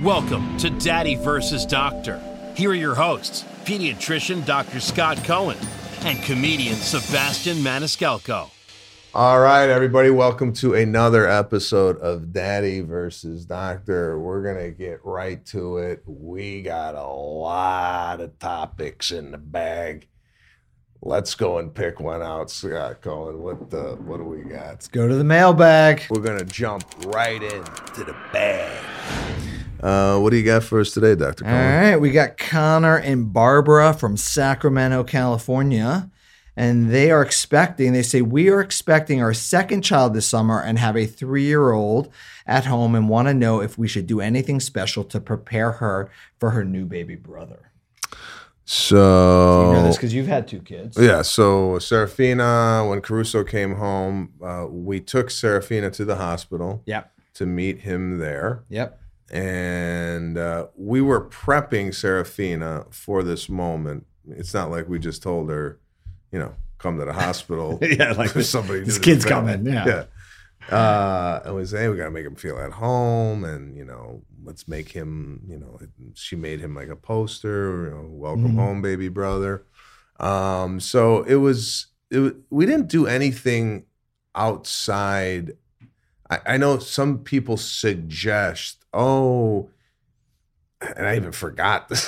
Welcome to Daddy vs. Doctor. Here are your hosts, pediatrician Dr. Scott Cohen and comedian Sebastian Maniscalco. All right, everybody, welcome to another episode of Daddy versus Doctor. We're going to get right to it. We got a lot of topics in the bag. Let's go and pick one out, Scott Cohen. What do we got? Let's go to the mailbag. We're going to jump right into the bag. What do you got for us today, Dr. Cohen? All right, we got Connor and Barbara from Sacramento, California. And they say, we are expecting our second child this summer and have a 3-year-old at home and want to know if we should do anything special to prepare her for her new baby brother. So you know this because you've had 2 kids. Yeah, so Serafina, when Caruso came home, we took Serafina to the hospital to meet him there. Yep. And we were prepping Serafina for this moment. It's not like we just told her, come to the hospital. Yeah, like somebody. This kid's coming. Yeah. And we say, hey, we got to make him feel at home. And, let's make him, she made him like a poster, welcome home, baby brother. So we didn't do anything outside. I know some people suggest, and I even forgot this.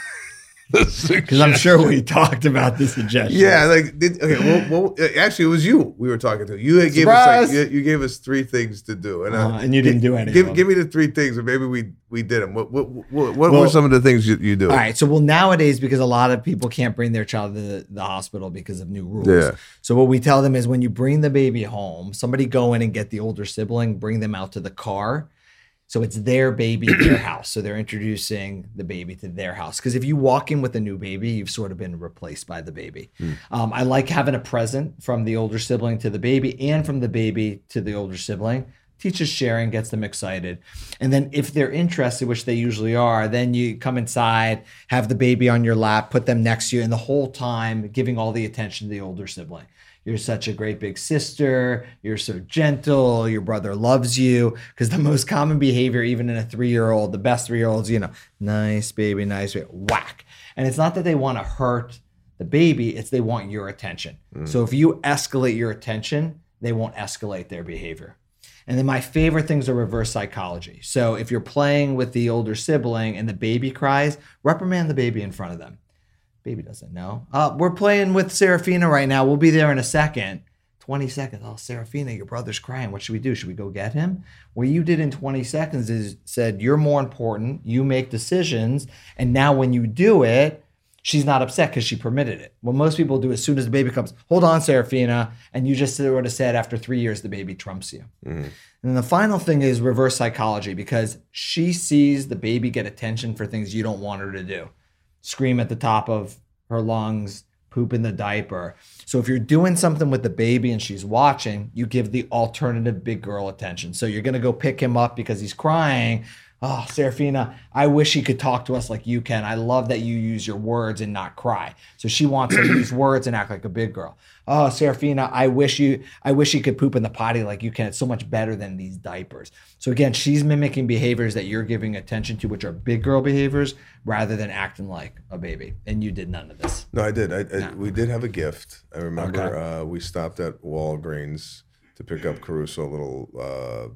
Because I'm sure we talked about this suggestion. Yeah, actually, it was you we were talking to. You gave us you gave us 3 things to do, and you didn't do any. Give me the 3 things, or maybe we did them. What were some of the things you do? All right, so nowadays, because a lot of people can't bring their child to the hospital because of new rules. Yeah. So what we tell them is when you bring the baby home, somebody go in and get the older sibling, bring them out to the car. So it's their baby, their house. So they're introducing the baby to their house. Because if you walk in with a new baby, you've sort of been replaced by the baby. I like having a present from the older sibling to the baby and from the baby to the older sibling. Teaches sharing, gets them excited. And then if they're interested, which they usually are, then you come inside, have the baby on your lap, put them next to you, and the whole time giving all the attention to the older sibling. You're such a great big sister. You're so gentle. Your brother loves you. Because the most common behavior, even in a 3-year-old, the best 3-year-olds, nice baby, whack. And it's not that they want to hurt the baby. It's they want your attention. So if you escalate your attention, they won't escalate their behavior. And then my favorite things are reverse psychology. So if you're playing with the older sibling and the baby cries, reprimand the baby in front of them. Baby doesn't know. We're playing with Serafina right now. We'll be there in a second. 20 seconds. Oh, Serafina, your brother's crying. What should we do? Should we go get him? What you did in 20 seconds is said, you're more important. You make decisions. And now when you do it, she's not upset because she permitted it. What most people do as soon as the baby comes, hold on, Serafina. And you just sort of said after 3 years, the baby trumps you. And the final thing is reverse psychology, because she sees the baby get attention for things you don't want her to do. Scream at the top of her lungs, poop in the diaper. So if you're doing something with the baby and she's watching, you give the alternative big girl attention. So you're going to go pick him up because he's crying. Oh, Serafina, I wish he could talk to us like you can. I love that you use your words and not cry. So she wants to use words and act like a big girl. Oh, Serafina, I wish you could poop in the potty like you can. It's so much better than these diapers. So again, she's mimicking behaviors that you're giving attention to, which are big girl behaviors, rather than acting like a baby. And you did none of this. No, I did. We did have a gift. I remember we stopped at Walgreens to pick up Caruso a little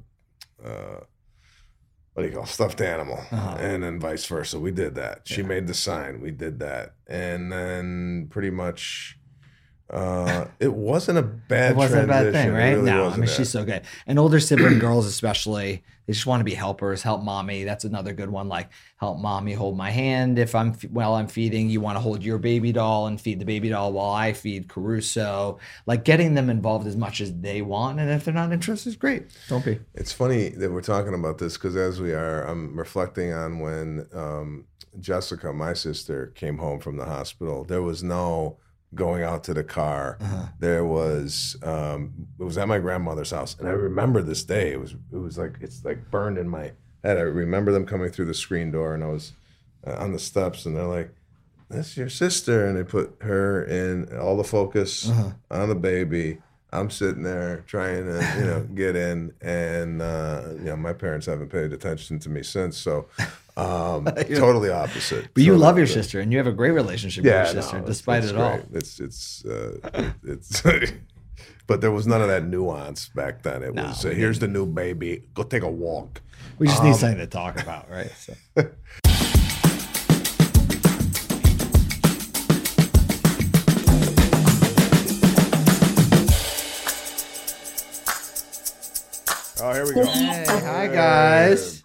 stuffed animal, and then vice versa. We did that. She made the sign. We did that. And then pretty much it wasn't a bad thing, right? Really no, I mean, she's so good. And older sibling girls especially, they just want to be helpers, help mommy. That's another good one, like help mommy hold my hand while I'm feeding. You want to hold your baby doll and feed the baby doll while I feed Caruso. Like getting them involved as much as they want. And if they're not interested, it's great. Don't be. It's funny that we're talking about this because I'm reflecting on when Jessica, my sister, came home from the hospital. There was no going out to the car. There was it was at my grandmother's house, and I remember this day. It was like it's like burned in my head. I remember them coming through the screen door, and I was on the steps, and they're like, "That's your sister," and they put her in all the focus on the baby. I'm sitting there trying to, get in, and my parents haven't paid attention to me since. So, Totally opposite. But you Totally love your opposite. sister, and you have a great relationship with your sister, despite it all. It's but there was none of that nuance back then. It was here's the new baby. Go take a walk. We just need something to talk about, right? So. Oh, here we go. Hey, hi guys.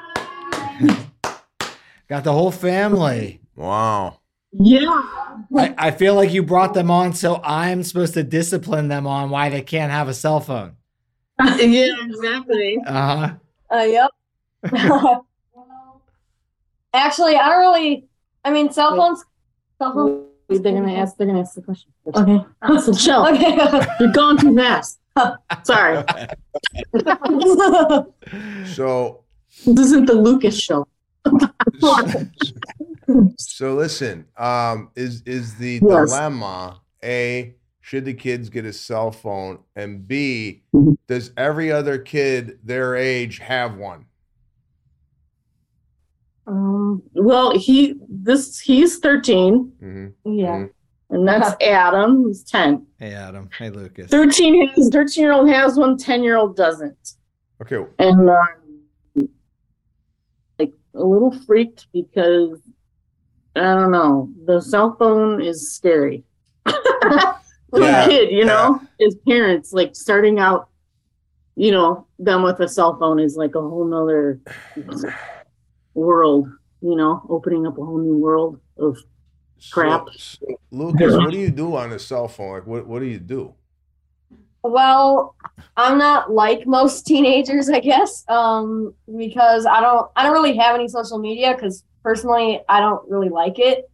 Got the whole family. Wow. Yeah. I feel like you brought them on, so I'm supposed to discipline them on why they can't have a cell phone. Yeah, exactly. Uh-huh. Yep. Actually, I don't really. I mean, cell phones. They're gonna ask the question. Okay. So chill. Okay. You're going too fast. Sorry. So This isn't the Lucas show. So listen, is the Yes. dilemma A, should the kids get a cell phone, and B, Mhm. does every other kid their age have one? Well, he's 13, Mm-hmm. Yeah. and that's Adam, who's 10. Hey, Adam. Hey, Lucas. 13-year-old has one, 10-year-old doesn't. Okay. And like a little freaked because I don't know, the cell phone is scary. For Yeah, a kid, as parents, like starting out, them with a cell phone is like a whole nother world, opening up a whole new world of crap. So, Lucas, what do you do on a cell phone? Like, what do you do? Well, I'm not like most teenagers, I guess, because I don't really have any social media because personally I don't really like it.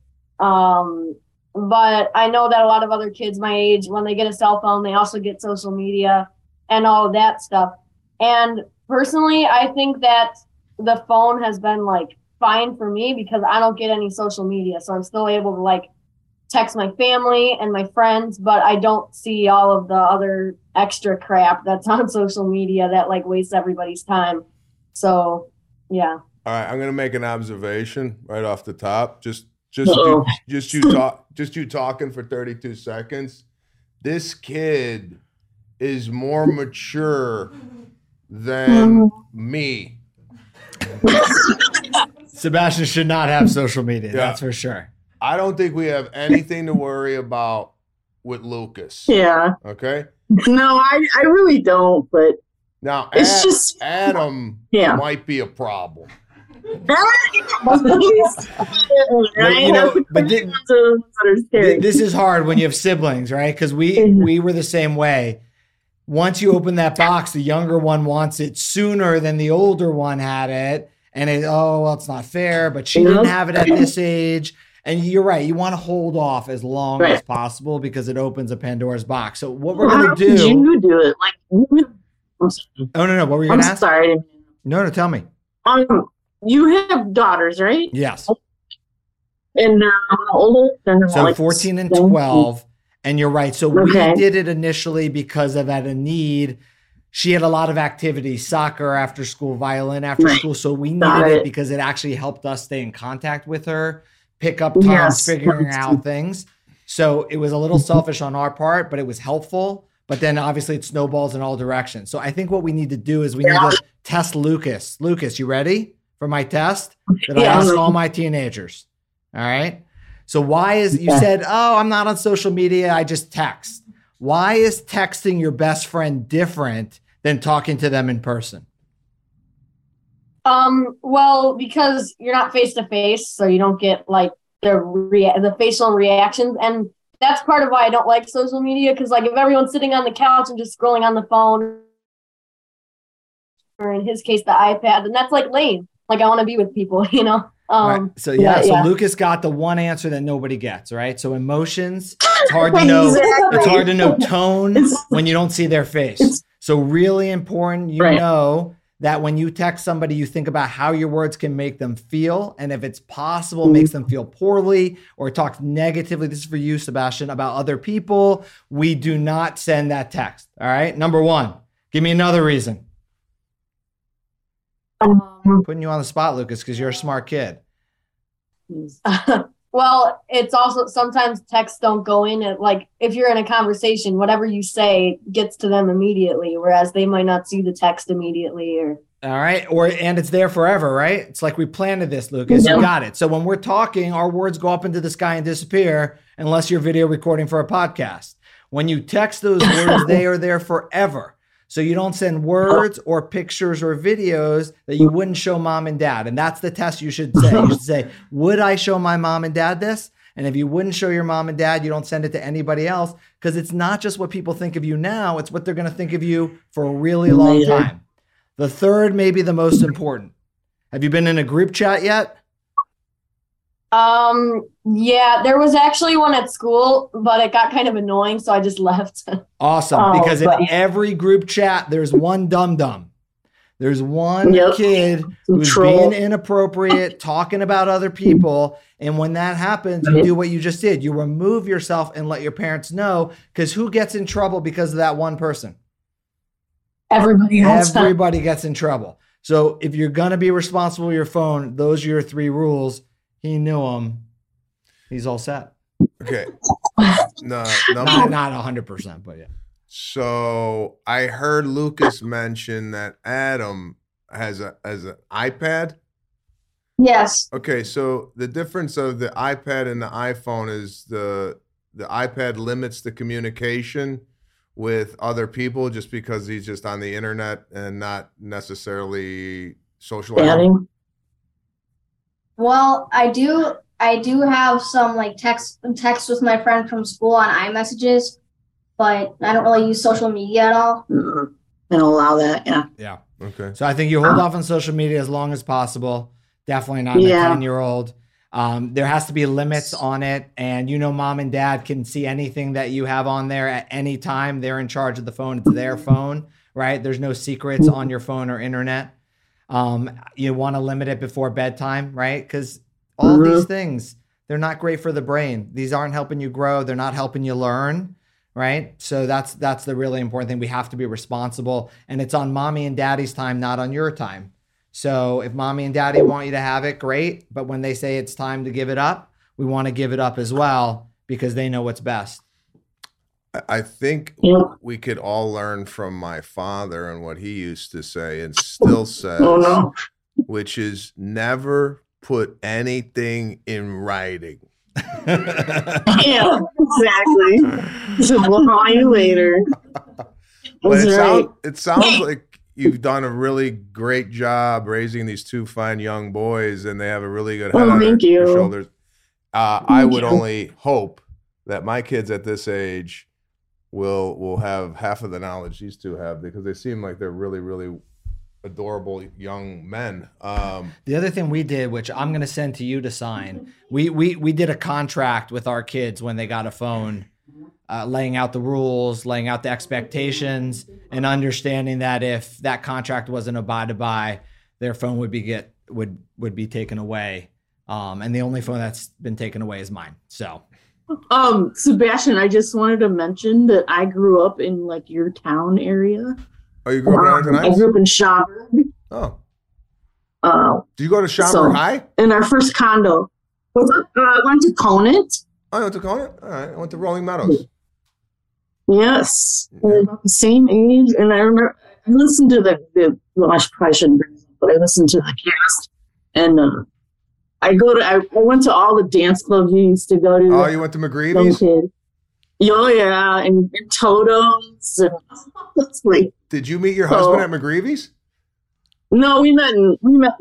But I know that a lot of other kids my age, when they get a cell phone, they also get social media and all of that stuff. And personally, I think that the phone has been like fine for me because I don't get any social media, so I'm still able to like text my family and my friends, but I don't see all of the other extra crap that's on social media that like wastes everybody's time. So, yeah. All right, I'm gonna make an observation right off the top. Just Uh-oh. you talking for 32 seconds. This kid is more mature than me. Sebastian should not have social media. Yeah. That's for sure. I don't think we have anything to worry about with Lucas. Yeah. Okay. No, I really don't, but Now, it's just Adam Yeah. might be a problem. This is hard when you have siblings, right? Because we were the same way. Once you open that box, the younger one wants it sooner than the older one had it. And it's not fair, but she didn't have it at this age. And you're right. You want to hold off as long as possible because it opens a Pandora's box. So what we're going to do. How did you do it? Like, I'm sorry. Oh, no. What were you I'm going to ask? sorry. No, tell me. You have daughters, right? Yes. And they're older? They're So like 14 and 12. And you're right. So Okay. we did it initially because of a need. She had a lot of activities, soccer after school, violin after school. So we Got needed it it. because it actually helped us stay in contact with her, pick up times, Yes. figuring out things. So it was a little selfish on our part, but it was helpful. But then obviously it snowballs in all directions. So I think what we need to do is we need to test Lucas. Lucas, you ready for my test that I Yeah. ask all my teenagers? All right. So why is you said, I'm not on social media, I just text. Why is texting your best friend different than talking to them in person? Well, because you're not face to face, so you don't get like the facial reactions, and that's part of why I don't like social media. Because like if everyone's sitting on the couch and just scrolling on the phone, or in his case the iPad, then that's like lame. Like I want to be with people, Right. So Lucas got the one answer that nobody gets, right? So emotions, it's hard to know. Exactly. It's hard to know tone when you don't see their face. So really important, know that when you text somebody, you think about how your words can make them feel. And if it's possible, makes them feel poorly or talk negatively. This is for you, Sebastian, about other people. We do not send that text. All right. Number one, give me another reason. Putting you on the spot, Lucas, because you're a smart kid. Well, it's also sometimes texts don't go in. Like if you're in a conversation, whatever you say gets to them immediately, whereas they might not see the text immediately. Or all right, and it's there forever, right? It's like we planted this, Lucas. You got it. So when we're talking, our words go up into the sky and disappear, unless you're video recording for a podcast. When you text those words, they are there forever. So you don't send words or pictures or videos that you wouldn't show mom and dad. And that's the test you should say. You should say, would I show my mom and dad this? And if you wouldn't show your mom and dad, you don't send it to anybody else, because it's not just what people think of you now. It's what they're going to think of you for a really long time. The third may be the most important. Have you been in a group chat yet? Yeah, there was actually one at school, but it got kind of annoying, so I just left. Awesome, because in every group chat, there's one dum-dum. There's one kid who's being inappropriate, talking about other people, and when that happens, you do what you just did. You remove yourself and let your parents know, because who gets in trouble because of that one person? Everybody else. Everybody gets in trouble. So if you're going to be responsible with your phone, those are your 3 rules. He knew them. He's all set. Okay. No, not 100%, but yeah. So I heard Lucas mention that Adam has an iPad. Yes. Okay, so the difference of the iPad and the iPhone is the iPad limits the communication with other people just because he's just on the internet and not necessarily socializing. Well, I do have some like text with my friend from school on iMessages, but I don't really use social media at all. I don't allow that. Yeah. Okay. So I think you hold off on social media as long as possible. Definitely not a 10-year-old. There has to be limits on it. And mom and dad can see anything that you have on there at any time. They're in charge of the phone. It's their phone, right? There's no secrets on your phone or internet. You want to limit it before bedtime, right? Because all these things, they're not great for the brain. These aren't helping you grow. They're not helping you learn, right? So that's the really important thing. We have to be responsible, and it's on mommy and daddy's time, not on your time. So if mommy and daddy want you to have it, great. But when they say it's time to give it up, we want to give it up as well, because they know what's best. I think we could all learn from my father and what he used to say and still says, which is never put anything in writing. Yeah, exactly. We'll call you later. But it sounds like you've done a really great job raising these 2 fine young boys, and they have a really good head on their shoulders. I would only hope that my kids at this age will have half of the knowledge these 2 have, because they seem like they're really, really adorable young men. The other thing we did, which I'm going to send to you to sign, we did a contract with our kids when they got a phone, laying out the rules, laying out the expectations, and understanding that if that contract wasn't abided by, their phone would be taken away. And the only phone that's been taken away is mine. So. Sebastian, I just wanted to mention that I grew up in like your town area. Oh, you grew up in Arlington Heights? I grew up in Schaumburg. Oh. Do you go to Schaumburg High? In our first condo. I went to Conant. Oh, you went to Conant? All right. I went to Rolling Meadows. Yes. We're about the same age. And I remember I listened to I probably shouldn't bring this up, but I listened to the cast. And I went to all the dance clubs you used to go to. Oh, you went to McGreevy's? Oh, yeah. And Toto's. That's like. Did you meet your husband at McGreevy's? No, we met in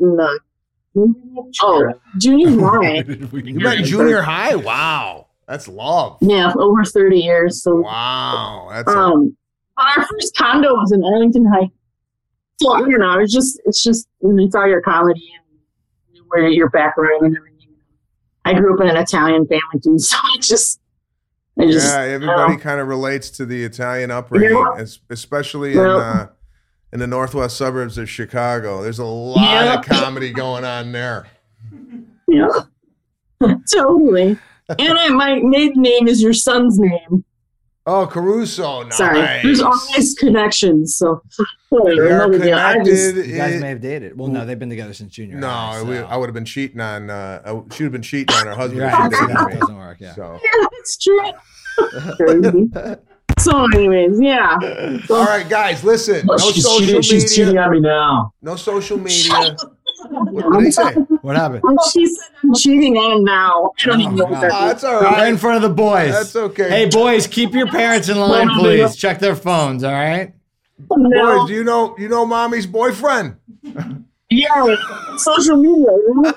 junior high. You met in junior high? Wow. That's love. Yeah, over 30 years. So wow. That's our first condo was in Arlington Heights. So it's just when you saw your comedy and where your background and everything. I grew up in an Italian family too, so everybody kind of relates to the Italian upbringing, especially in the northwest suburbs of Chicago. There's a lot of comedy going on there. Yeah, totally. And my maiden name is your son's name. Oh, Caruso. Nice. Sorry, there's always connections. So They are another deal. I just- connected. You guys may have dated. Well, no, they've been together since junior No, high. So. I would have been cheating on. She would have been cheating on her husband. You're if she right. So dated that me. doesn't work. Yeah. So, Yeah, that's true. Crazy. So, anyways, yeah. all right, guys, listen. No Oh, social she's cheating media. on me now. No social media. What did he say? What happened? She said I'm cheating on him now. I don't even know what that Oh, is. that's all Right in right. front of the boys. That's okay. Hey, boys, keep your parents in line, Mom, please. Check their phones, all right? No. Boys, you know mommy's boyfriend? Yeah, social media. You know?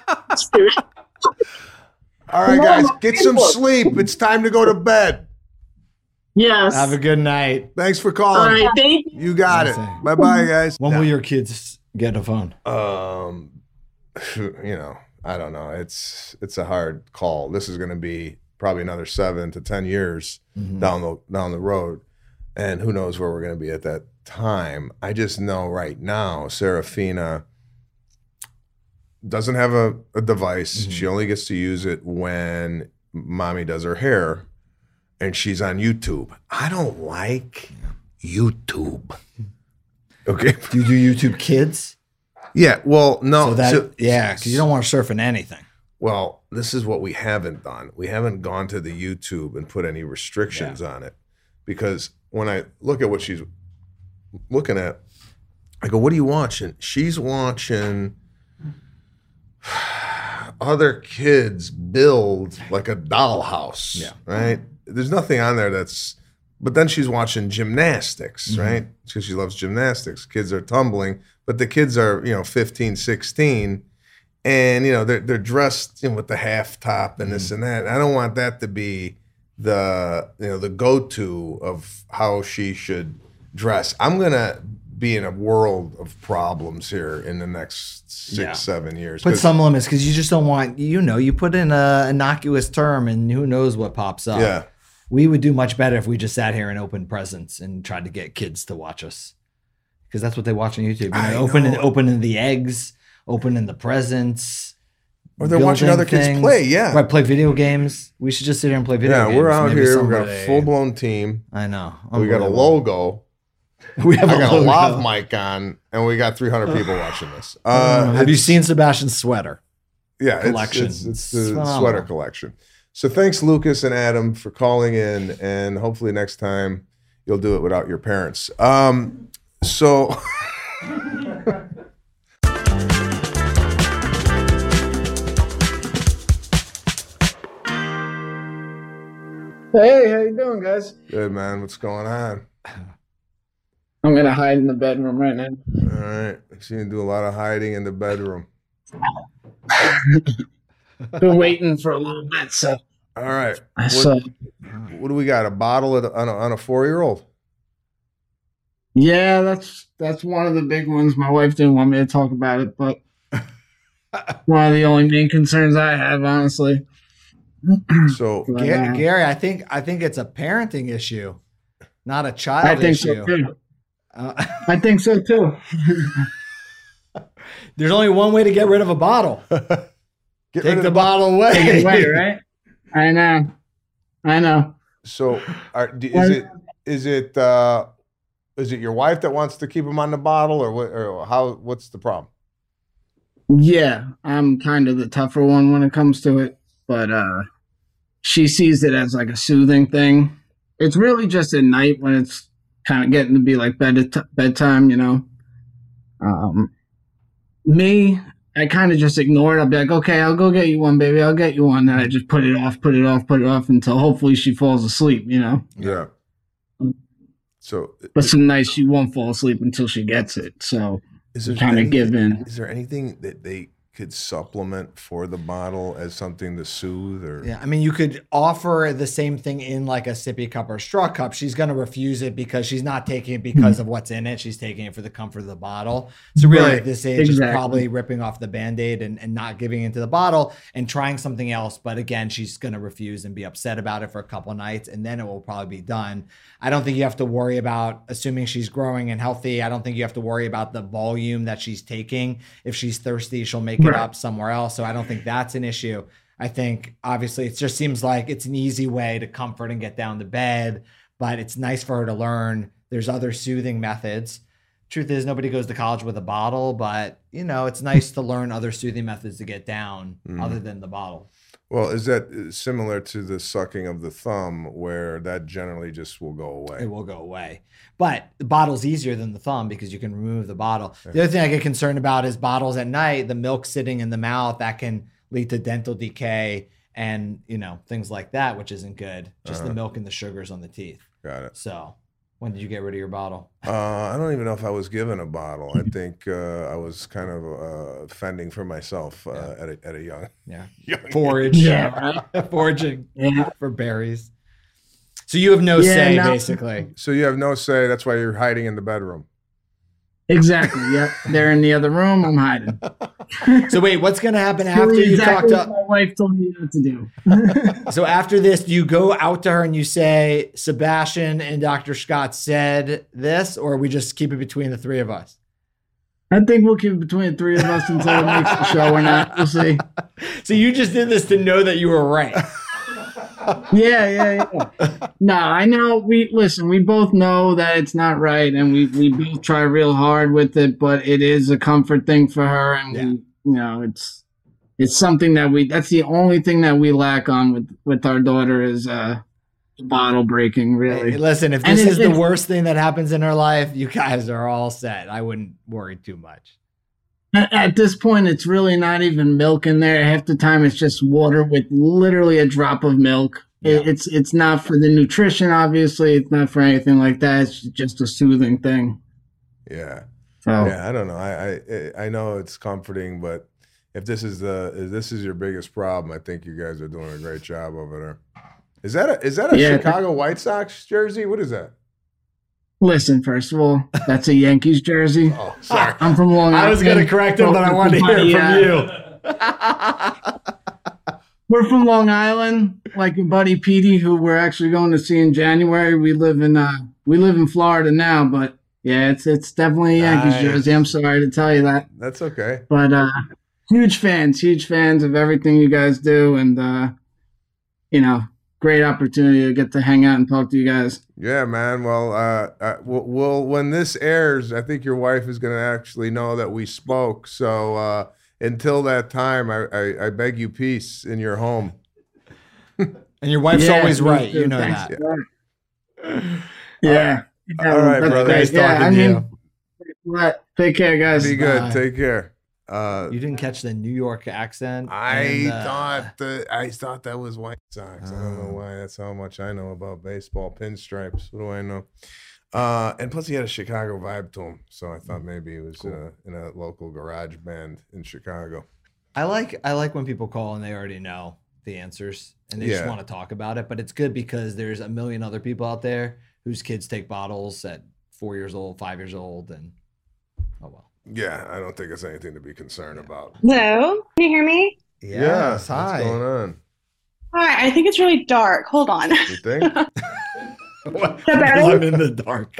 All right, No, guys, my get some Facebook. sleep. It's time to go to bed. Yes. Have a good night. Thanks for All calling. right, thank you. You got it. Yes, sir. Bye-bye, guys. When will your kids get a phone? I don't know. It's a hard call. This is going to be probably another 7 to 10 years down the road, and who knows where we're going to be at that time. I just know right now, Serafina doesn't have a device. She only gets to use it when mommy does her hair, and she's on YouTube. I don't like YouTube. Okay. Do you do YouTube Kids? Yeah. Well, no. So that, because you don't want to surf in anything. Well, this is what we haven't done. We haven't gone to the YouTube and put any restrictions on it, because when I look at what she's looking at, I go, "What are you watching?" She's watching other kids build like a dollhouse. Yeah. Right. There's nothing on there that's. But then she's watching gymnastics, right? Because she loves gymnastics. Kids are tumbling, but the kids are 15, 16. And they're dressed with the half top and this and that. I don't want that to be the go-to of how she should dress. I'm gonna be in a world of problems here in the next 6-7 years. Put some limits, because you just don't want, you put in a innocuous term and who knows what pops up. Yeah. We would do much better if we just sat here and opened presents and tried to get kids to watch us, because that's what they watch on YouTube. I Opening the eggs, opening the presents. Or they're watching building other kids things. play. Yeah. Right, play video games. We should just sit here and play video games. Yeah, we're out Maybe here. We got a somebody- full-blown team. I know. We got a Unbelievable. logo. We have I got a logo. lav mic on, and we got 300 people watching this. Have you seen Sebastian's sweater? Yeah, collection? It's It's the phenomenal. sweater collection. So thanks, Lucas and Adam, for calling in, and hopefully next time you'll do it without your parents. So. Hey, how you doing, guys? Good, man. What's going on? I'm gonna hide in the bedroom right now. All right. I see you do a lot of hiding in the bedroom. Been waiting for a little bit, so All right. so What do we got? A bottle on a 4-year-old? yeah, that's one of the big ones. My wife didn't want me to talk about it, but one of the only main concerns I have, honestly. So But, Gary, I think it's a parenting issue, not a child I think issue. so too. Uh, I think so too. There's only one way to get rid of a bottle. get rid Take of the bottle away. Take it away, right? I know. So is it your wife that wants to keep him on the bottle, or what? Or how? What's the problem? Yeah, I'm kind of the tougher one when it comes to it, but she sees it as like a soothing thing. It's really just at night when it's kind of getting to be like bedtime, Me, I kind of just ignore it. I'll be like, okay, I'll go get you one, baby. I'll get you one. And I just put it off until hopefully she falls asleep, Yeah. So But some nights she won't fall asleep until she gets it. So is there kind of give in. Is there anything that they could supplement for the bottle as something to soothe? Or Yeah, I mean, you could offer the same thing in like a sippy cup or straw cup. She's going to refuse it because she's not taking it because of what's in it. She's taking it for the comfort of the bottle. So really, Right, at this age, exactly. is probably ripping off the Band-Aid and not giving into the bottle and trying something else. But again, she's going to refuse and be upset about it for a couple of nights, and then it will probably be done. I don't think you have to worry about, assuming she's growing and healthy, I don't think you have to worry about the volume that she's taking. If she's thirsty, she'll make it Right. up somewhere else. So I don't think that's an issue. I think obviously it just seems like it's an easy way to comfort and get down to bed. but it's nice for her to learn. There's other soothing methods. Truth is, nobody goes to college with a bottle, but it's nice to learn other soothing methods to get down other than the bottle. Well, is that similar to the sucking of the thumb, where that generally just will go away? It will go away. But the bottle's easier than the thumb because you can remove the bottle. The other thing I get concerned about is bottles at night, the milk sitting in the mouth, that can lead to dental decay and, things like that, which isn't good. Just the milk and the sugars on the teeth. Got it. So when did you get rid of your bottle? I don't even know if I was given a bottle. I think I was kind of fending for myself at a young Forage. Foraging for berries. So you have no say, basically. So you have no say. That's why you're hiding in the bedroom. Exactly. Yep. They're in the other room. I'm hiding. So wait, what's going to happen after you talk to... My wife told me what to do. So after this, do you go out to her and you say, Sebastian and Dr. Scott said this, or we just keep it between the three of us? I think we'll keep it between the three of us until it makes the show or not. We'll see. So you just did this to know that you were right. Yeah. No, I know. We both know that it's not right, and we both try real hard with it, but it is a comfort thing for her, and it's something that that's the only thing that we lack on with our daughter is bottle breaking, really. Hey, listen, if this is the worst thing that happens in her life, you guys are all set. I wouldn't worry too much. At this point, it's really not even milk in there. Half the time, it's just water with literally a drop of milk. Yeah. It's not for the nutrition, obviously. It's not for anything like that. It's just a soothing thing. Yeah. So, I don't know. I know it's comforting, but if this is your biggest problem, I think you guys are doing a great job over there. Is that a Chicago White Sox jersey? What is that? Listen, first of all, that's a Yankees jersey. Oh, sorry. I'm from Long Island. I was going to correct him, but I wanted to hear from you. We're from Long Island, like your buddy Petey, who we're actually going to see in January. We live in Florida now, but yeah, it's definitely a Yankees jersey. I'm sorry to tell you that. That's okay. But huge fans of everything you guys do, and great opportunity to get to hang out and talk to you guys. Yeah, man. Well, when this airs, I think your wife is going to actually know that we spoke. So until that time, I beg you peace in your home. And your wife's always right. You know that. Yeah. All right, brother. Nice talking to you. Take care, guys. Be good. Bye. Take care. You didn't catch the New York accent. I thought that was White Sox. I don't know why. That's how much I know about baseball. Pinstripes. What do I know? And plus, he had a Chicago vibe to him, so I thought maybe he was in a local garage band in Chicago. I like when people call and they already know the answers and they just want to talk about it. But it's good because there's a million other people out there whose kids take bottles at 4 years old, 5 years old, and oh well. Yeah, I don't think it's anything to be concerned about. Hello, can you hear me? Yes, hi. What's going on? Hi, I think it's really dark. Hold on. You think? I'm in the dark.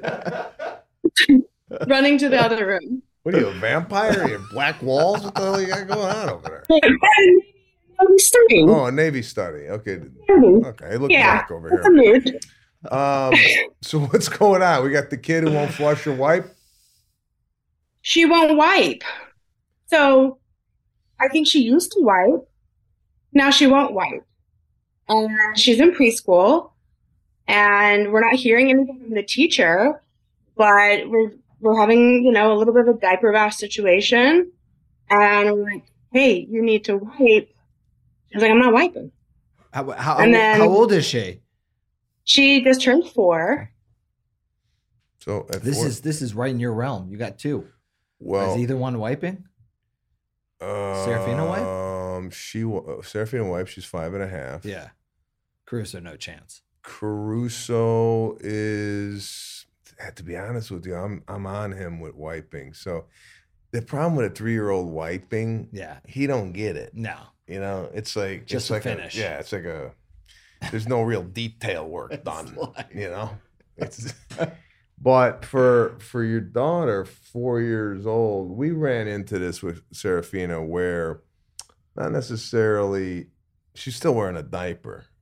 Running to the other room. What are you, a vampire? You have black walls? What the hell you got going on over there? I'm studying. Oh, a Navy study. Okay. Okay, look black over here. So what's going on? We got the kid who won't flush or wipe? She won't wipe. So I think she used to wipe. Now she won't wipe. She's in preschool, and we're not hearing anything from the teacher, but we're having, a little bit of a diaper bath situation. And we're like, hey, you need to wipe. She's like, I'm not wiping. How old is she? She just turned 4. So this is right in your realm. You got 2. Well, is either one wiping? Serafina wipe? Serafina wipe. She's 5.5. Yeah. Caruso, no chance. Caruso is, to be honest with you, I'm on him with wiping. So the problem with a 3-year-old wiping, he don't get it. No. It's like just like finish. It's like there's no real detail work done. It's. But for your daughter, 4 years old, we ran into this with Serafina where not necessarily, she's still wearing a diaper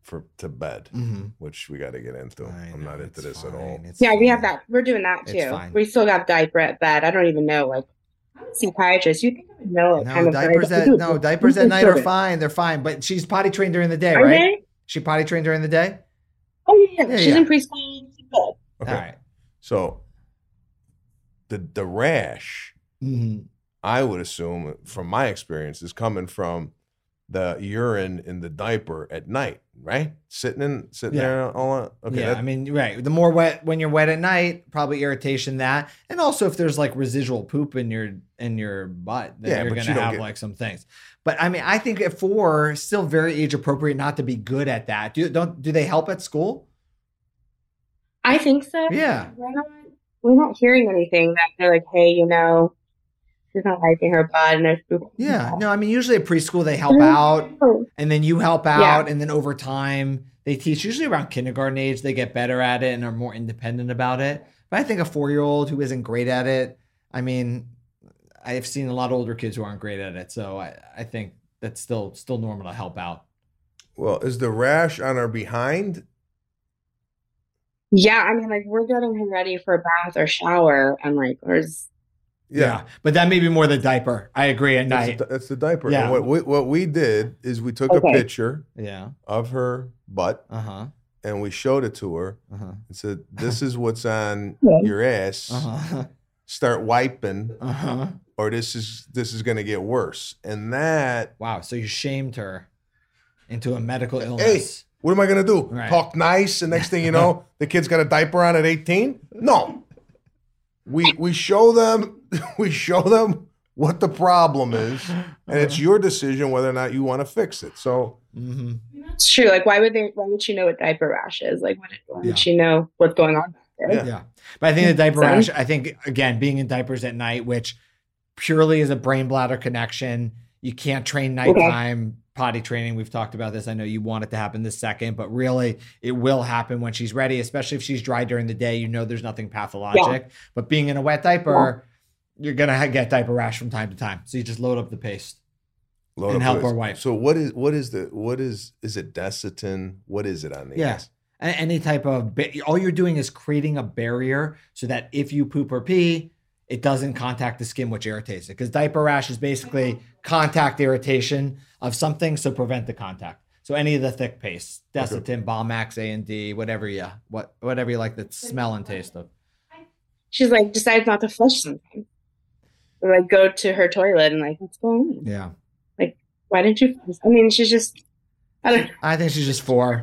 to bed, Mm-hmm. which we got to get into. I'm not into this at all. Yeah, we have that. We're doing that It's too. fine. We still got diaper at bed. I don't even know. Like, I'm a psychiatrist. You think I would know? Like, kind No, of diapers at night are fine. They're fine. But she's potty trained during the day, Are right? they? She potty trained during the day? Oh yeah, Yeah, she's yeah. in preschool. She's good. Okay. All right. So the rash, Mm-hmm. I would assume, from my experience, is coming from the urine in the diaper at night, right? Sitting Yeah. there all. Okay. Yeah, I mean, right. The more wet when you're wet at night, probably irritation that, and also if there's like residual poop in your butt, then Yeah, you're but gonna you don't have get- like some things. But I mean, I think at 4, still very age appropriate not to be good at that. Do they help at school? I think so. Yeah. We're not hearing anything that they're like, hey, you know, she's not wiping her butt and there's poop. Yeah. No, I mean, usually at preschool they help out, and then you help out, and then over time they teach. Usually around kindergarten age, they get better at it and are more independent about it. But I think a 4-year-old who isn't great at it, I mean, I've seen a lot of older kids who aren't great at it, so I think that's still normal to help out. Well, is the rash on her behind? Yeah, I mean, like we're getting her ready for a bath or shower, and like there's Yeah. But that may be more the diaper. I agree at That's night. That's the diaper. Yeah. And what we did is we took a Okay. picture Yeah. of her butt Uh-huh. and we showed it to her Uh-huh. and said, "This is what's on Okay. your ass. Uh-huh. Start wiping, Uh-huh. or this is going to get worse." And that, Wow. So you shamed her into a medical illness. what am I going to do? Right. Talk nice, and next thing you know, the kid's got a diaper on at 18? No. We show them what the problem is, and it's your decision whether or not you want to fix it. So Mm-hmm. it's true. Like, why would she know what diaper rash is? Like, why Yeah. would she know what's going on back there? Yeah. Yeah. But I think the diaper So- rash, I think, again, being in diapers at night, which purely is a brain bladder connection, you can't train nighttime potty training. We've talked about this. I know you want it to happen this second, but really it will happen when she's ready, especially if she's dry during the day. You know, there's nothing pathologic, but being in a wet diaper, you're going to get diaper rash from time to time. So you just load up the paste. load And up help with- our wife. So what is it Desitin? What is it on the Yeah. ass? Any type of, all you're doing is creating a barrier so that if you poop or pee, it doesn't contact the skin, which irritates it. Because diaper rash is basically contact irritation of something, so prevent the contact. So any of the thick paste, Desitin, Balmax, A&D, whatever you like the smell and taste of. She's like decides not to flush something. Or like go to her toilet and like, what's going on? Yeah. Why didn't you flush? I mean, she's just, I don't know. I think she's just 4.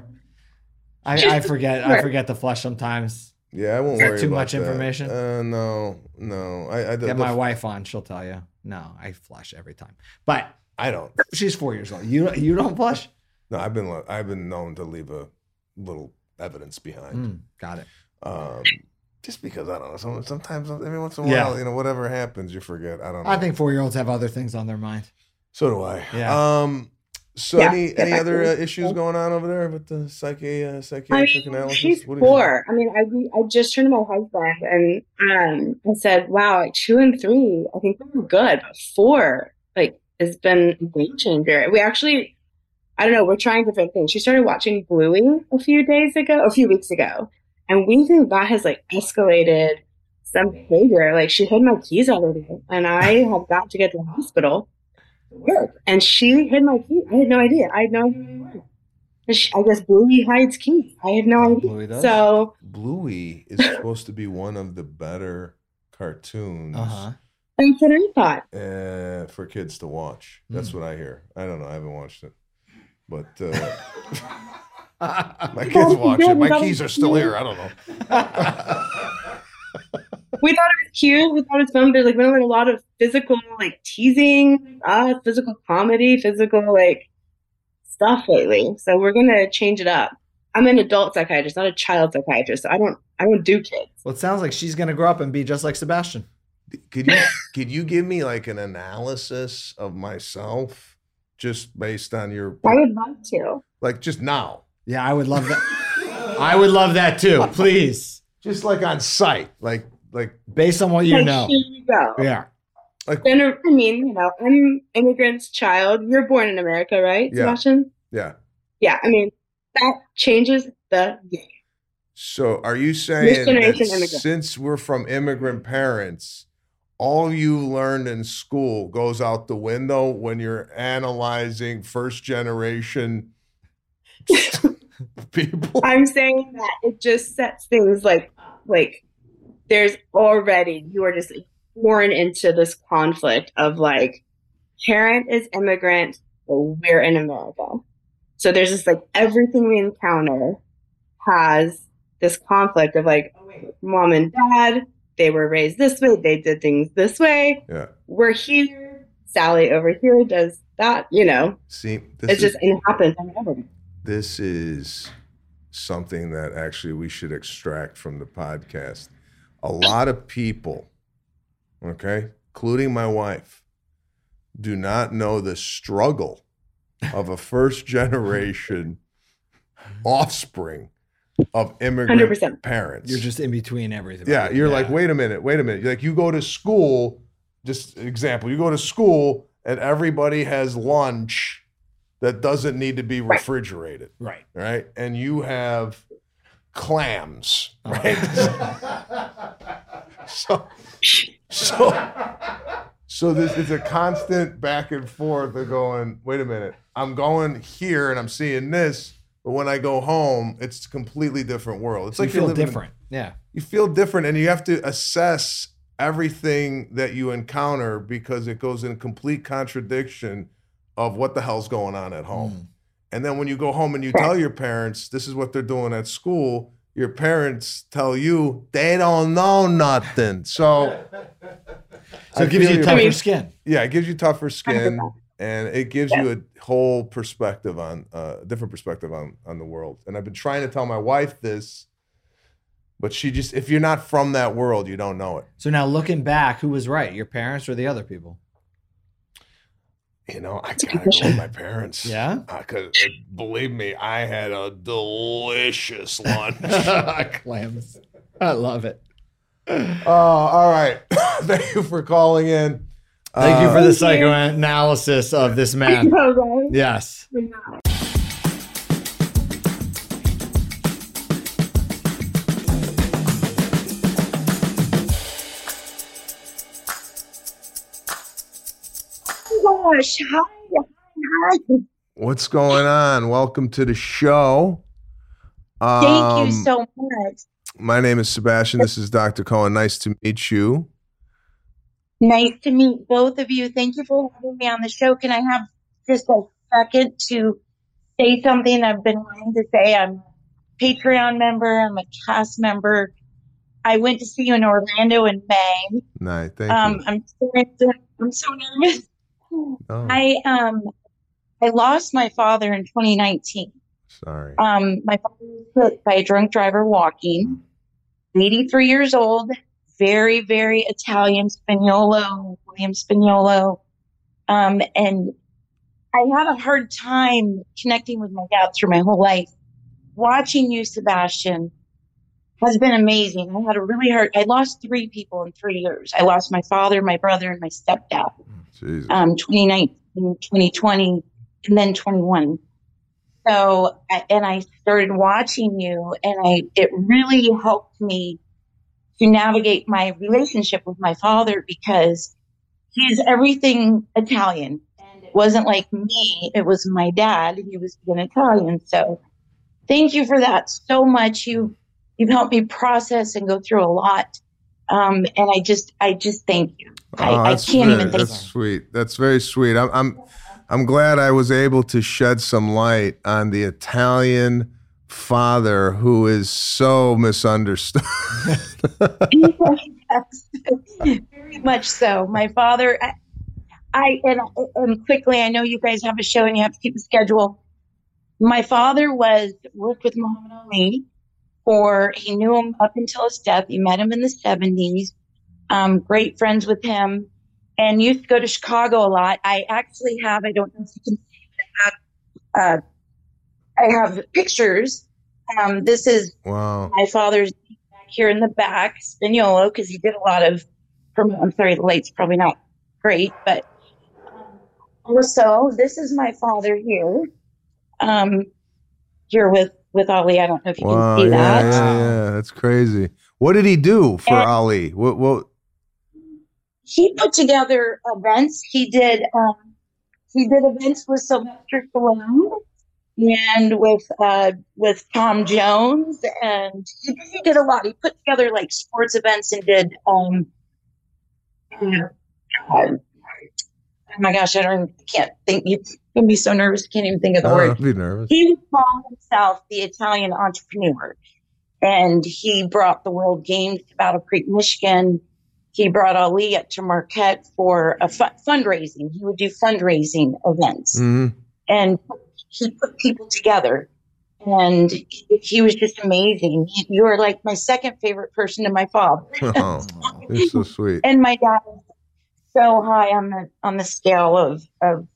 I forget to flush sometimes. Yeah, I won't Is that worry too about much that. information? No. Get my wife on, she'll tell you. No, I flush every time. But I don't. she's 4 years old. You don't flush? No, I've been known to leave a little evidence behind. Got it. Just because I don't know. Sometimes every once in a Yeah. while, whatever happens, you forget. I don't know. I think 4-year-olds have other things on their mind. so do I. Yeah. So Yeah, any other definitely. issues going on over there with the psychiatric I mean, analysis? she's What do you 4. I mean, I just turned to my husband and I said, wow, like 2 and 3, I think we were good. But 4, like, has been a game changer. We actually, I don't know, we're trying different things. She started watching Bluey a few weeks ago. And we think that has like escalated some behavior. Like she hid my keys the other day and I have got to get to the hospital to work. And she hid my keys. I had no idea. I had no idea where they were. And I guess Bluey hides keys. I had no idea. Bluey does? So Bluey is supposed to be one of the better cartoons Uh-huh. that's what I thought. for kids to watch. That's what I hear. I don't know. I haven't watched it, but my kids watch it. My keys are still here. I don't know. We thought it was cute. We thought it was fun. There's like been like a lot of physical like teasing, physical comedy, physical like stuff lately. So we're gonna change it up. I'm an adult psychiatrist, not a child psychiatrist. So I don't do kids. Well, it sounds like she's going to grow up and be just like Sebastian. Could you give me like an analysis of myself just based on your I would love to. like just now? Yeah, I would love that. I would love that too. Please. Just like on site. Like Based on what you Like, know. here you go. Yeah. like I mean, I'm immigrant's child. You're born in America, right, Yeah. Sebastian? yeah. Yeah. I mean, That changes the game. So are you This saying generation that immigrant. since we're from immigrant parents, all you learned in school goes out the window when you're analyzing first generation people? I'm saying that it just sets things like there's already, you are just born into this conflict of like, parent is immigrant, but we're in America. So there's just like everything we encounter has this conflict of like, oh, wait, mom and dad, they were raised this way, they did things this way. Yeah. We're here, Sally over here does that, you know. See, It happens in everything. this is something that actually we should extract from the podcast. A lot of people, okay, including my wife, do not know the struggle of a first generation offspring of immigrant 100%. parents. You're just in between everything. Yeah, you're like, wait a minute. Like you go to school, just example, you go to school and everybody has lunch that doesn't need to be refrigerated. Right. Right. And you have clams, Oh. right? So this is a constant back and forth of going, wait a minute, I'm going here and I'm seeing this, but when I go home, it's a completely different world. It's So like you you're feel living different. Yeah. You feel different, and you have to assess everything that you encounter because it goes in complete contradiction of what the hell's going on at home. And then when you go home and you tell your parents this is what they're doing at school, your parents tell you they don't know nothing. So it gives you tougher skin. Yeah, it gives you tougher skin, and it gives you a whole perspective on different perspective on the world. And I've been trying to tell my wife this, but she just, if you're not from that world, you don't know it. So now looking back, who was right, your parents or the other people? You know, I gotta go with my parents. Yeah? Because believe me, I had a delicious lunch. Clams. I love it. All right. Thank you for calling in. Thank you for the psychoanalysis of this man. Yes. Gosh, hi. What's going on? Welcome to the show. Thank you so much. My name is Sebastian. This is Dr. Cohen. Nice to meet you. Nice to meet both of you. Thank you for having me on the show. Can I have just a second to say something I've been wanting to say? I'm a Patreon member. I'm a cast member. I went to see you in Orlando in May. Nice. Thank you. I'm so nervous. Oh. I lost my father in 2019. Sorry. My father was hit by a drunk driver walking. 83 years old, very, very Italian, William Spagnolo. And I had a hard time connecting with my dad through my whole life. Watching you, Sebastian, has been amazing. I lost 3 people in 3 years. I lost my father, my brother, and my stepdad. Jesus. 2019, 2020, and then 21. So, I started watching you, and it really helped me to navigate my relationship with my father because he's everything Italian. And it wasn't like me, it was my dad. He was an Italian. So thank you for that so much. You've helped me process and go through a lot. And I just thank you. I can't even thank you. That's sweet. That's very sweet. I'm glad I was able to shed some light on the Italian father who is so misunderstood. Yes, very much so. My father, and quickly, I know you guys have a show and you have to keep a schedule. My father worked with Muhammad Ali he knew him up until his death. He met him in the 70s. Great friends with him, and used to go to Chicago a lot. I actually have, I don't know if you can see, I have pictures. This is my father's back here in the back, Spagnolo, because he did a lot of, I'm sorry, the light's probably not great, but also this is my father here. Here with with Ali. I don't know if you Wow, can see yeah, that. yeah, that's crazy. What did he do for And- Ali? What? He put together events. He did events with Sylvester Stallone and with Tom Jones, and he did a lot. He put together like sports events and did oh my gosh, can't think. You can be so nervous, you can't even think of the word. I'd be nervous. He would call himself the Italian entrepreneur, and he brought the World Games to Battle Creek, Michigan. He brought Ali up to Marquette for a fundraising. He would do fundraising events, and he put people together. And he was just amazing. You were like my second favorite person to my father. Oh, you're so sweet. And my dad was so high on the scale of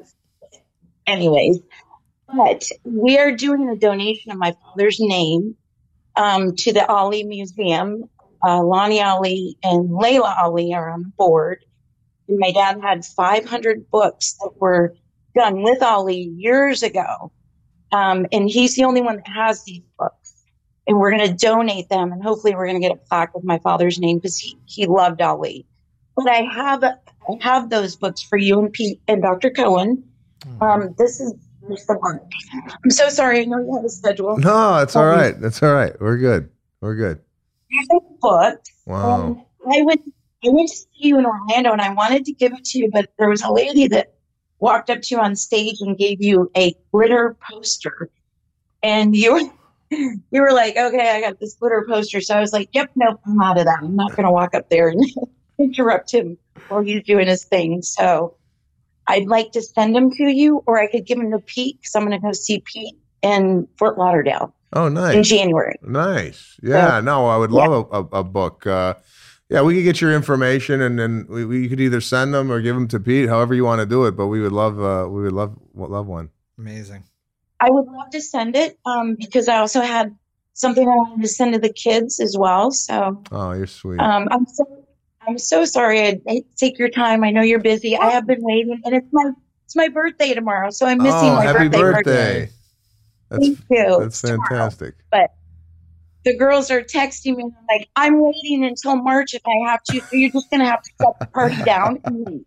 anyways. But we are doing a donation in my father's name to the Ali Museum. Lonnie Ali and Layla Ali are on board. And my dad had 500 books that were done with Ali years ago. And he's the only one that has these books. And we're going to donate them. And hopefully we're going to get a plaque with my father's name because he loved Ali. But I have those books for you and Pete and Dr. Cohen. This is the one. I'm so sorry. I know you have a schedule. No, it's all right. That's all right. We're good. These are books. Wow. I went to see you in Orlando, and I wanted to give it to you, but there was a lady that walked up to you on stage and gave you a glitter poster, and you were like, "Okay, I got this glitter poster." So I was like, "Yep, nope, I'm out of that. I'm not going to walk up there and interrupt him while he's doing his thing." So I'd like to send them to you, or I could give them to Pete because I'm going to go see Pete in Fort Lauderdale. Oh, nice. In January. Nice. Yeah, no, I would love a book. Yeah, we could get your information, and then we could either send them or give them to Pete, however you want to do it. But we would love one. Amazing. I would love to send it because I also had something I wanted to send to the kids as well. So, oh, you're sweet. I'm so sorry. I hate to take your time. I know you're busy. I have been waiting, and it's my birthday tomorrow, so I'm missing my happy birthday. Thank you. That's fantastic. But the girls are texting me, and I'm like, I'm waiting until March if I have to. So you're just going to have to shut the party down and leave.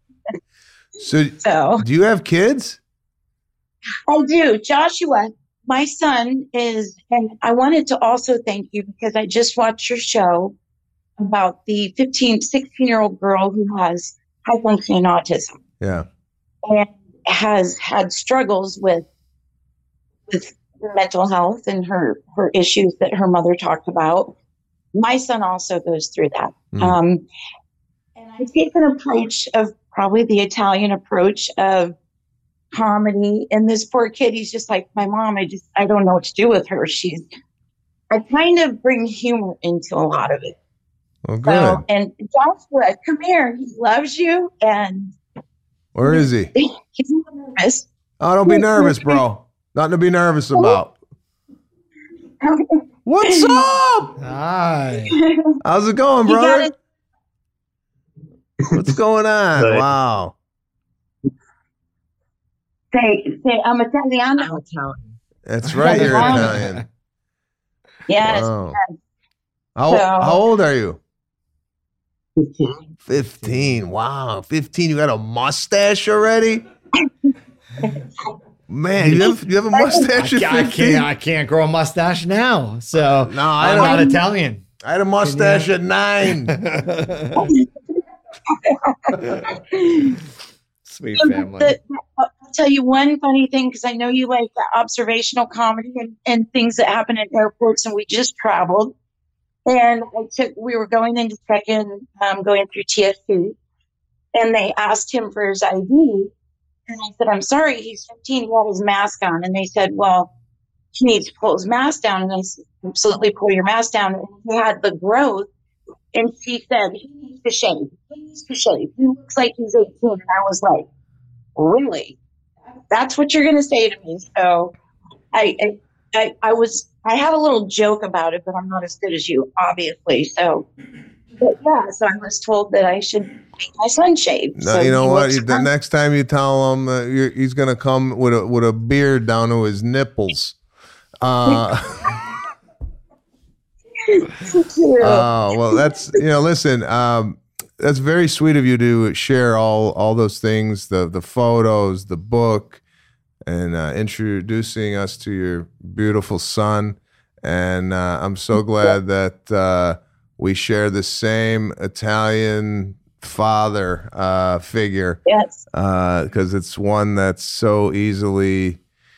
So, do you have kids? I do. Joshua, my son is, and I wanted to also thank you because I just watched your show about the 16-year-old girl who has high functioning autism. Yeah. And has had struggles with mental health and her issues that her mother talked about. My son also goes through that. And I take an approach of probably the Italian approach of comedy. And this poor kid, he's just like, my mom, I don't know what to do with her. I kind of bring humor into a lot of it. Oh, good. So, and Joshua, come here. He loves you. And where is he? He's not nervous. Oh, don't be nervous, bro. Nothing to be nervous about. What's up? Hi. How's it going, brother? What's going on? Wow. Say, I'm Italiano. That's right, you're Italian. Yes. Wow. How old are you? 15. Wow. 15. You got a mustache already? Man, you have a mustache at 15? I can't grow a mustache now. So no, I'm not Italian. I had a mustache at 9. Sweet family. I'll tell you one funny thing because I know you like the observational comedy and things that happen at airports, and we just traveled. And we were going in to check in, going through TSC, and they asked him for his ID. And I said, I'm sorry, he's 15, he had his mask on. And they said, well, he needs to pull his mask down. And I said, absolutely pull your mask down. And he had the growth. And she said, he needs to shave. He looks like he's 18. And I was like, really? That's what you're going to say to me? So I had a little joke about it, but I'm not as good as you, obviously. So, but yeah, so I was told that I should make my son shave. No, so you know what? The next time you tell him he's going to come with a beard down to his nipples. Oh, well, that's, listen, that's very sweet of you to share all those things, the photos, the book, and introducing us to your beautiful son. And I'm so glad that we share the same Italian father figure. Yes. Because it's one that's so easily,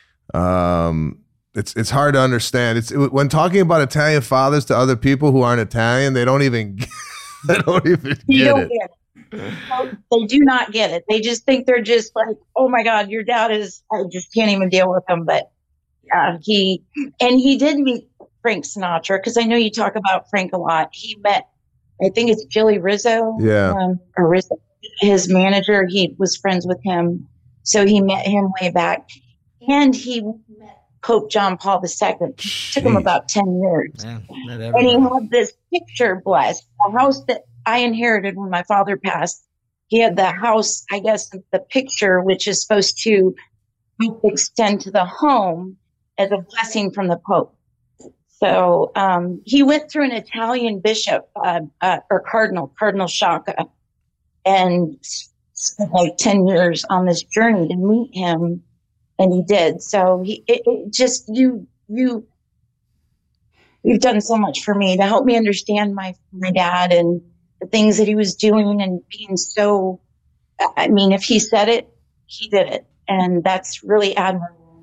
it's hard to understand. When talking about Italian fathers to other people who aren't Italian, they don't even get it. They do not get it. They just think they're just like, oh my God, your dad is, I just can't even deal with him. But he did meet Frank Sinatra, because I know you talk about Frank a lot. He met, I think it's Jilly Rizzo. Yeah. Or Rizzo, his manager. He was friends with him. So he met him way back. And he met Pope John Paul II. It took him about 10 years. Yeah, and he had this picture blessed, a house that I inherited when my father passed. He had the house, I guess, the picture, which is supposed to extend to the home as a blessing from the Pope. So he went through an Italian bishop or Cardinal Sciacca, and spent like 10 years on this journey to meet him. And he did. So you've done so much for me to help me understand my dad and the things that he was doing, and being so, I mean, if he said it, he did it. And that's really admirable.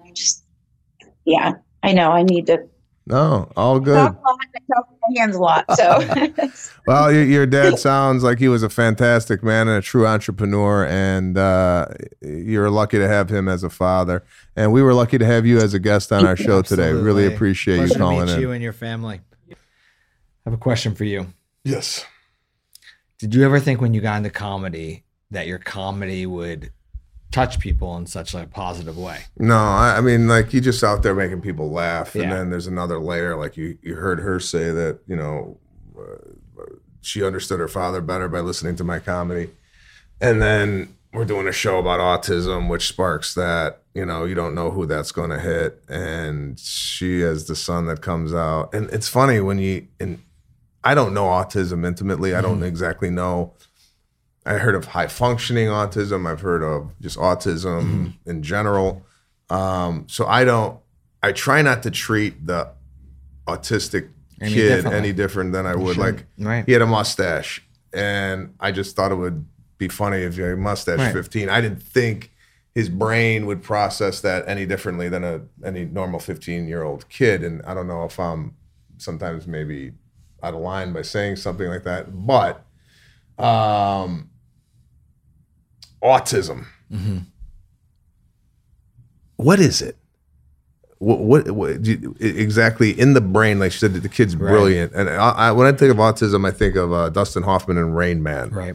I know I need to. No, all good. Talk a lot, I talk with my hands a lot. So, well, your dad sounds like he was a fantastic man and a true entrepreneur, and you're lucky to have him as a father. And we were lucky to have you as a guest on our show today. Really appreciate Pleasure you calling to meet in. you and your family. I have a question for you. Yes. Did you ever think when you got into comedy that your comedy would touch people in such a positive way? No, I mean, like, you just out there making people laugh, and Yeah. then there's another layer. Like you heard her say that, she understood her father better by listening to my comedy, and then we're doing a show about autism, which sparks that. You don't know who that's going to hit, and she has the son that comes out, and it's funny and I don't know autism intimately. I don't exactly know. I heard of high functioning autism. I've heard of just autism in general. So I try not to treat the autistic kid any different than I would. Like, he had a mustache, and I just thought it would be funny if you had a mustache 15. I didn't think his brain would process that any differently than any normal 15-year-old kid. And I don't know if I'm sometimes maybe out of line by saying something like that, but autism. What is it? What exactly in the brain? Like you said, the kid's brilliant. And when I think of autism, I think of Dustin Hoffman and Rain Man. Right.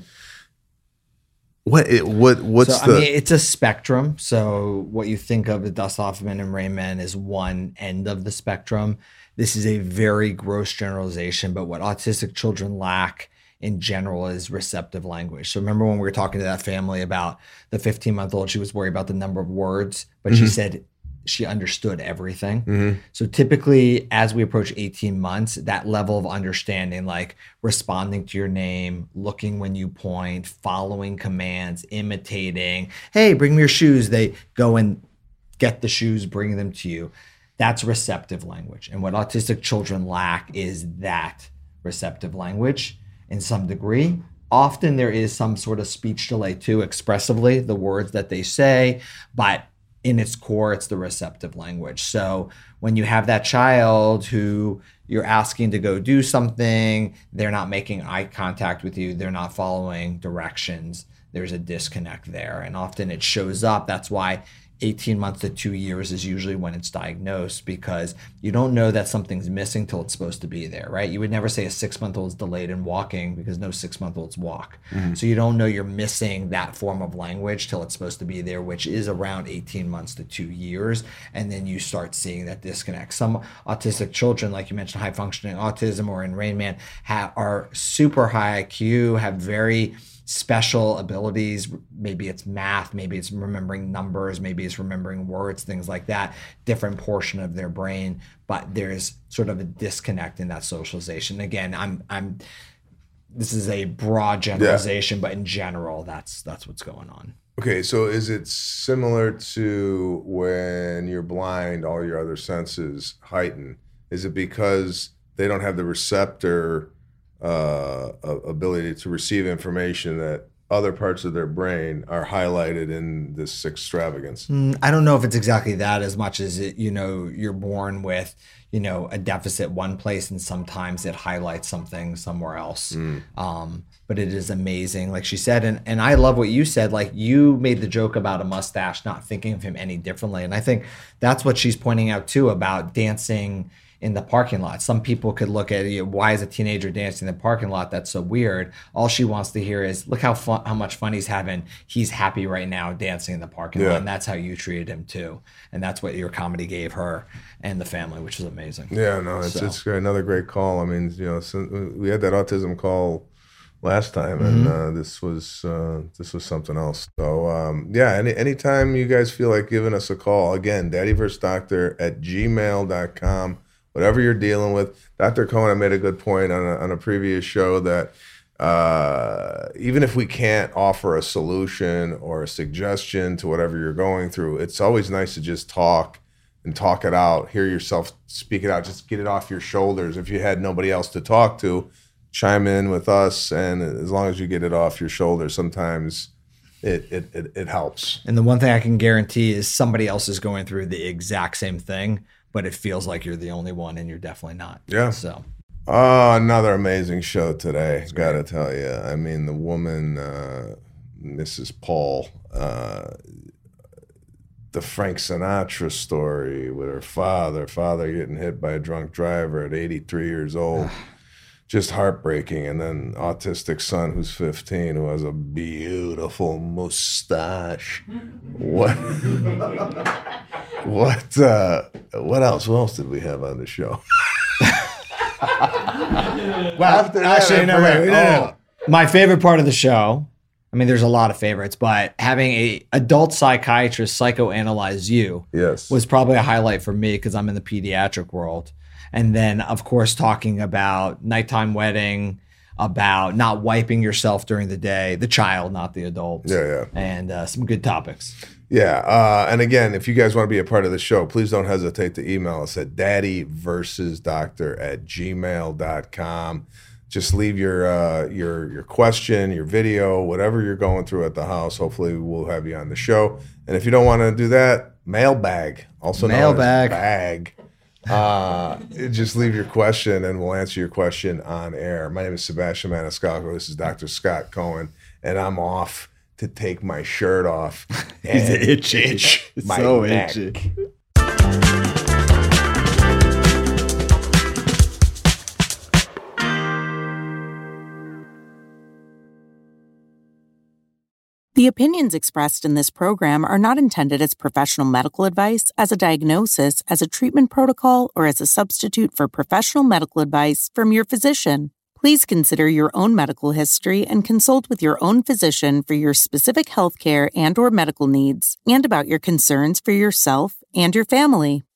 What's I mean, it's a spectrum. So what you think of with Dustin Hoffman and Rain Man is one end of the spectrum. This is a very gross generalization, but what autistic children lack in general is receptive language. So remember when we were talking to that family about the 15-month-old, she was worried about the number of words, but she said she understood everything. So typically as we approach 18 months, that level of understanding, like responding to your name, looking when you point, following commands, imitating, hey, bring me your shoes. They go and get the shoes, bring them to you. That's receptive language. And what autistic children lack is that receptive language in some degree. Often there is some sort of speech delay too, expressively, the words that they say, but in its core, it's the receptive language. So when you have that child who you're asking to go do something, they're not making eye contact with you, they're not following directions, there's a disconnect there. And often it shows up. That's why 18 months to 2 years is usually when it's diagnosed, because you don't know that something's missing till it's supposed to be there, right? You would never say a 6-month-old is delayed in walking because no 6-month-olds walk. So you don't know you're missing that form of language till it's supposed to be there, which is around 18 months to 2 years. And then you start seeing that disconnect. Some autistic children, like you mentioned, high functioning autism or in Rain Man, are super high IQ, have very special abilities. Maybe it's math, maybe it's remembering numbers, maybe it's remembering words, things like that, different portion of their brain, but there's sort of a disconnect in that socialization. Again, this is a broad generalization, but in general, that's what's going on. Okay, so is it similar to when you're blind, all your other senses heighten? Is it because they don't have the receptor ability to receive information that other parts of their brain are highlighted in this extravagance? I don't know if it's exactly that as much as you're born with, a deficit one place and sometimes it highlights something somewhere else. But it is amazing. Like she said, and I love what you said, like you made the joke about a mustache, not thinking of him any differently. And I think that's what she's pointing out too about dancing in the parking lot. Some people could look at why is a teenager dancing in the parking lot? That's so weird. All she wants to hear is, look how much fun he's having. He's happy right now dancing in the parking lot. And that's how you treated him too. And that's what your comedy gave her and the family, which is amazing. Yeah, no, it's another great call. I mean, we had that autism call last time, and this was something else. So anytime you guys feel like giving us a call, again, daddyversusdoctor@gmail.com. Whatever you're dealing with. Dr. Cohen, I made a good point on a previous show that even if we can't offer a solution or a suggestion to whatever you're going through, it's always nice to just talk and talk it out, hear yourself speak it out, just get it off your shoulders. If you had nobody else to talk to, chime in with us, and as long as you get it off your shoulders, sometimes it helps. And the one thing I can guarantee is somebody else is going through the exact same thing, but it feels like you're the only one, and you're definitely not. Yeah. So. Oh, another amazing show today. Got to tell you. I mean, the woman, Mrs. Paul, the Frank Sinatra story with her father getting hit by a drunk driver at 83 years old. Just heartbreaking. And then autistic son who's 15 who has a beautiful mustache. What else? What else did we have on the show? Well, actually, no. My favorite part of the show, I mean, there's a lot of favorites, but having a adult psychiatrist psychoanalyze you was probably a highlight for me because I'm in the pediatric world. And then, of course, talking about nighttime wedding, about not wiping yourself during the day, the child, not the adult. And some good topics. And again, if you guys want to be a part of the show, please don't hesitate to email us at daddyversusdoctor@gmail.com. Just leave your question, your video, whatever you're going through at the house. Hopefully we'll have you on the show. And if you don't want to do that, mailbag, also known as bag. Just leave your question and we'll answer your question on air. My name is Sebastian Maniscalco. This is Dr. Scott Cohen, and I'm off to take my shirt off. He's itchy. Itch my so neck. itchy. The opinions expressed in this program are not intended as professional medical advice, as a diagnosis, as a treatment protocol, or as a substitute for professional medical advice from your physician. Please consider your own medical history and consult with your own physician for your specific healthcare and/or medical needs and about your concerns for yourself and your family.